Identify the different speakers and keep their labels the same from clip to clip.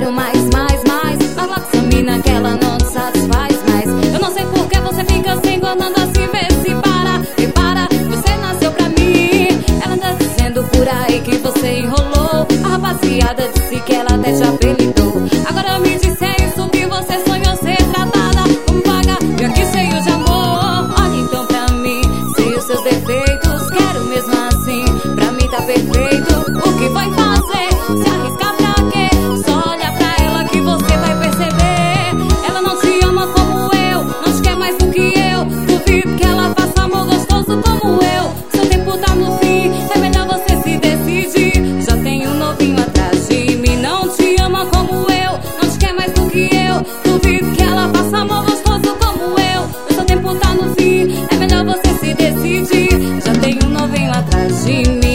Speaker 1: quero mais, mais, mais. Larga logo essa mina que ela não te satisfaz mais. Eu não sei por que você fica se enganando assim. Vê se para, repara, você nasceu pra mim. Ela anda dizendo por aí que você enrolou. A rapaziada disse que ela até te apelidou. Agora me disse é isso que você sonhou ser tratada como vaga e aqui cheio de amor. Olha então pra mim, sei os seus defeitos. Quero mesmo assim, pra mim tá perfeito. O que vai fazer? Se arriscar pra quê? Só olha pra ela que você vai perceber. Ela não te ama como eu, não te quer mais do que eu. Duvido que ela faça amor gostoso como eu. Seu tempo tá no fim, é melhor você se decidir. Já tem um novinho atrás de mim. Não te ama como eu, não te quer mais do que eu. Duvido que ela faça amor gostoso como eu. Seu tempo tá no fim, é melhor você se decidir. Já tem um novinho atrás de mim.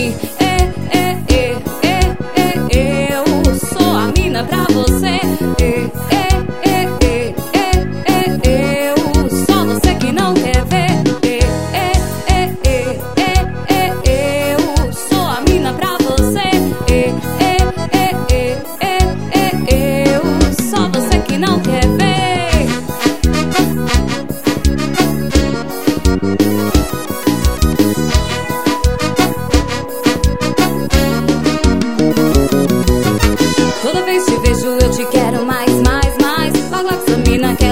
Speaker 1: Eu sou a mina pra você. Eu só você que não quer ver. Eu sou a mina pra você. Eu só você que não quer ver. Toda vez te vejo eu te quero mais, mais, mais. Larga essa mina que